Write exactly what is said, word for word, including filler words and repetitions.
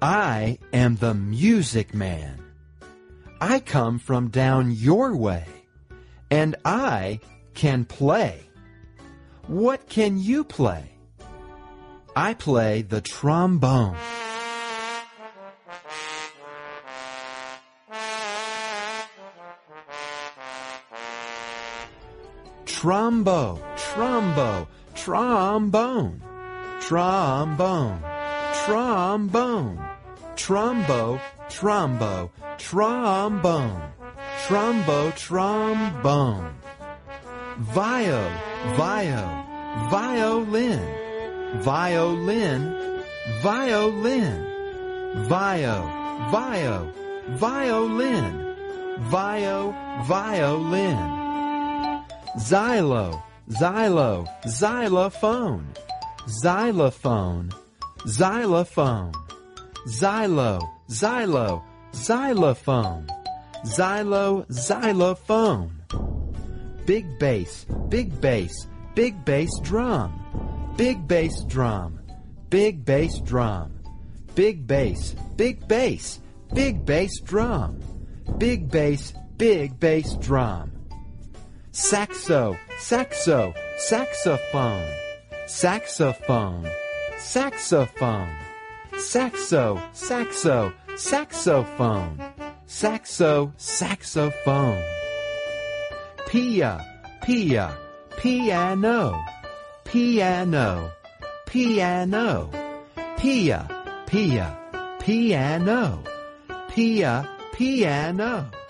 I am the music man. I come from down your way, and I can play. What can you play? I play the trombone. Trombo, trombo, trombone, trombone, trombone, trombo, trombo, trombone, trombo, trombone. Vio, vio, violin, violin, violin, vio, vio, violin, vio, violin. Xylo, xylo, xylophone, xylophone, xylophone, xylo, xylo, xylophone, xylo, xylophone. Big bass, big bass, big bass drum, big bass drum, big bass drum, big bass, big bass, big bass drum, big bass, big bass drum. Saxo, saxo, saxophone, saxophone, saxophone, saxo, saxo, saxophone, saxo, saxophone. Pia, pia, piano, piano, piano, pia, pia, piano, pia, piano.